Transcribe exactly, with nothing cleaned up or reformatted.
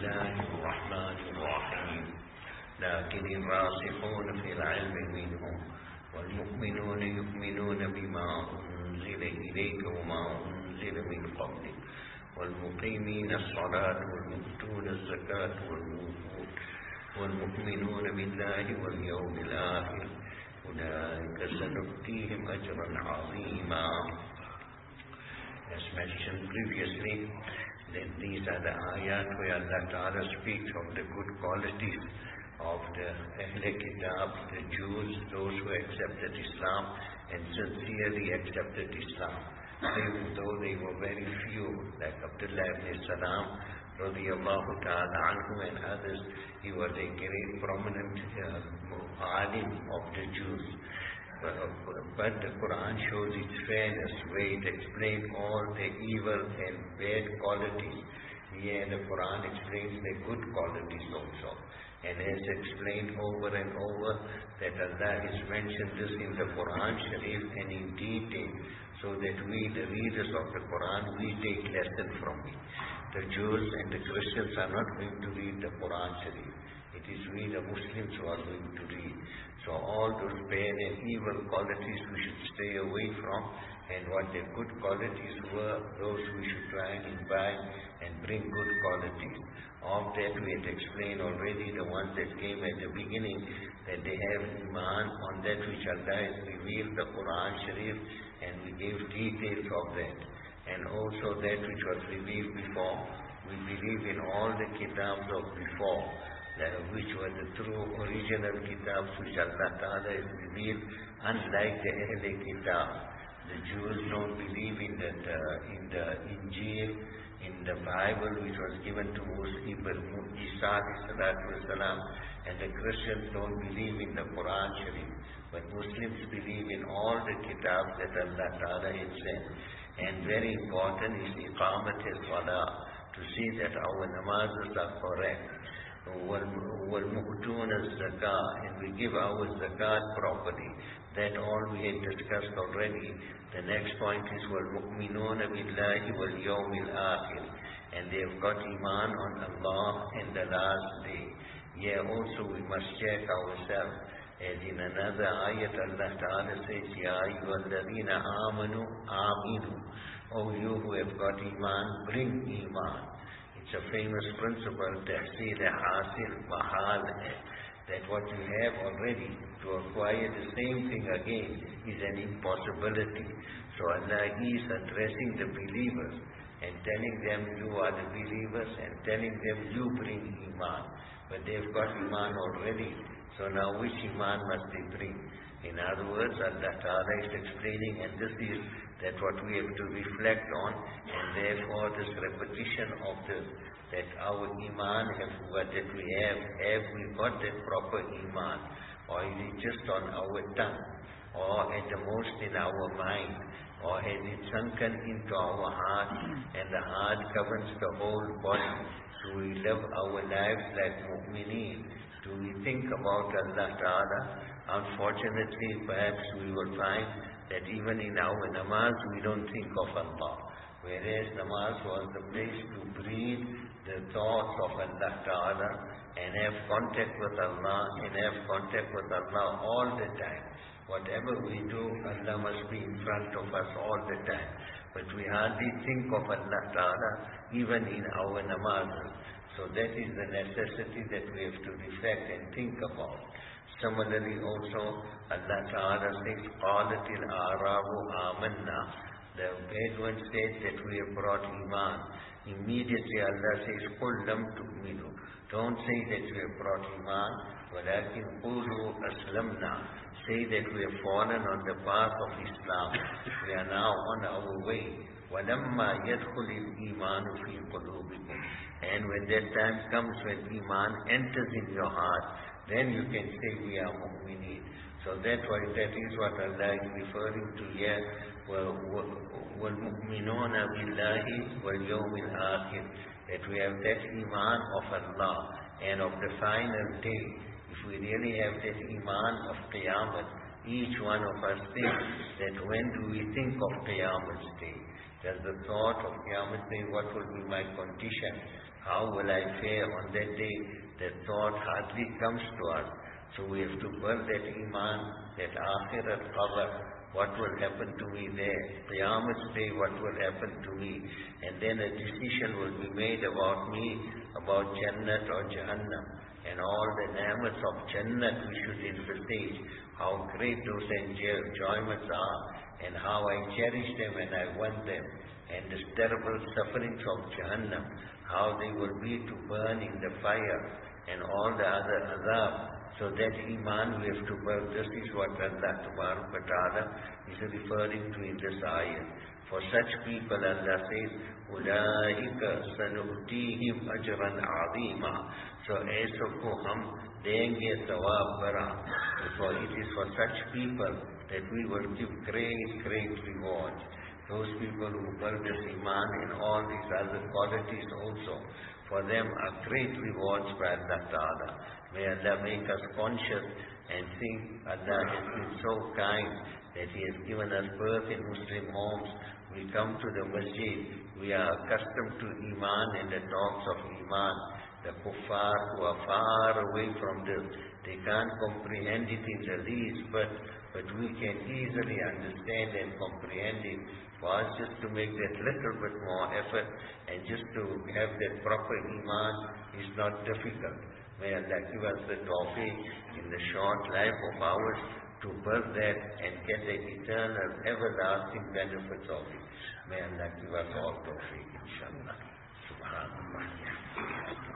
الله الرحمن الرحيم لكن الراسخون في العلم منهم والمؤمنون يؤمنون بما أنزل إليك وما أنزل من قبلك والمقيمين الصلاة والمؤتون الزكاة والمؤمنون والمؤمنون بالله واليوم الآخر أولئك سنؤتيهم أجرا عظيما. As mentioned previously, that these are the ayat where Allah Ta'ala speaks of the good qualities of the Ahle Kitab, the Jews, those who accepted Islam and sincerely accepted Islam. Even though they were very few, like Abdullah ibn Salam, radiyallahu ta'ala anhu and others, he was a very prominent uh, alim of the Jews. But, but the Quran shows its fairness, where it explains all the evil and bad qualities. Here the Quran explains the good qualities also. And has explained over and over that Allah has mentioned this in the Quran Sharif and in detail, so that we, the readers of the Quran, we take lesson from it. The Jews and the Christians are not going to read the Quran Sharif. It is we, the Muslims, who are going to read. So all those bad and evil qualities we should stay away from, and what the good qualities were, those we should try and imbibe and bring good qualities. Of that we had explained already, the ones that came at the beginning, that they have iman on that which Allah has revealed, the Quran Sharif, and we gave details of that. And also that which was revealed before, we believe in all the kitabs of before, which were the true original kitabs which Allah Ta'ala has revealed, unlike the Ahle Kitab. The Jews don't believe in the, uh, in the Injil, in the Bible which was given to Isa salam, and the Christians don't believe in the Quran Sharif. But Muslims believe in all the kitabs that Allah Ta'ala has sent. And very important is iqamat al-salah, to see that our namazes are correct. وَالْمُؤْتُونَ الزَّكَاةِ, and we give our zakat properly. That all we had discussed already. The next point is وَالْمُؤْمِنُونَ بِاللَّهِ وَالْيَوْمِ الْآخِرِ, and they have got iman on Allah and the last day. Here also we must check ourselves. As in another ayat, Allah Ta'ala says, Ya ayyuhalladhina amanu aminu, O you who have got iman, bring iman. It's a famous principle, tahsil hasil mahal, that what you have already, to acquire the same thing again is an impossibility. So Allah is addressing the believers and telling them you are the believers, and telling them you bring iman. But they've got iman already. So now which iman must they bring? In other words, Allah Ta'ala is explaining, and this is that what we have to reflect on, and therefore this repetition of this, that our iman have, what that we have, have we got that proper iman, or is it just on our tongue, or at the most in our mind, or has it sunken into our heart, and the heart governs the whole body? Do we live our lives like mu'mineen? Do we think about Allah Ta'ala? Unfortunately, perhaps we will find that even in our namaz we don't think of Allah. Whereas namaz was the place to breathe the thoughts of Allah Ta'ala and have contact with Allah and have contact with Allah all the time. Whatever we do, Allah must be in front of us all the time. But we hardly think of Allah Ta'ala even in our namaz. So that is the necessity that we have to reflect and think about. Similarly also, Allah Ta'ala says, قَالَتِ الْأَعْرَابُ آمَنَّا. The Bedouin said that we have brought iman. Immediately Allah says, قُلْ لَمْ تُؤْمِنُوا. Don't say that we have brought iman, وَلَكِنْ قُولُوا أَسْلَمْنَا. Say that we have fallen on the path of Islam. We are now on our way. وَلَمَّا يَدْخُلِ الْإِيمَانُ فِي قُلُوبِكُمْ. And when that time comes, when iman enters in your heart, then you can say we are mu'mineen. So that why that is what Allah is referring to here. وَالْمُؤْمِنُونَ بِاللَّهِ وَالْيَوْمِ الْآخِرِ, that we have that iman of Allah and of the final day. If we really have that iman of Qiyamah, each one of us thinks that when do we think of Qiyamah's day? Does the thought of Qiyamah's day, what will be my condition? How will I fare on that day? That thought hardly comes to us. So we have to burn that iman, that akhirat qabr, what will happen to me there? Qiyamah day, what will happen to me? And then a decision will be made about me, about Jannat or Jahannam. And all the ni'mats of Jannat we should envisage, how great those enjoyments are, and how I cherish them and I want them. And the terrible sufferings of Jahannam, how they will be to burn in the fire, and all the other azab. So that iman we have to burn. This is what Allah Tabarak wa Ta'ala is referring to in this ayah. For such people, Allah says, أُولَٰئِكَ سَنُؤْتِيهِمْ أَجْرًا عَظِيمًا. So ऐसो को हम देंगे सवाब बड़ा. For it is for such people that we will give great, great rewards. Those people who build this iman and all these other qualities also, for them are great rewards by Allah Ta'ala. May Allah make us conscious and think Allah has been so kind that He has given us birth in Muslim homes. We come to the masjid, we are accustomed to iman and the talks of iman. The kuffar who are far away from this, they can't comprehend it in the least, but, but we can easily understand and comprehend it. For us just to make that little bit more effort and just to have that proper iman is not difficult. May Allah give us the tawfiq in the short life of ours to build that and get the eternal, everlasting benefits of it. May Allah give us all tawfiq, inshallah. Subhanallah.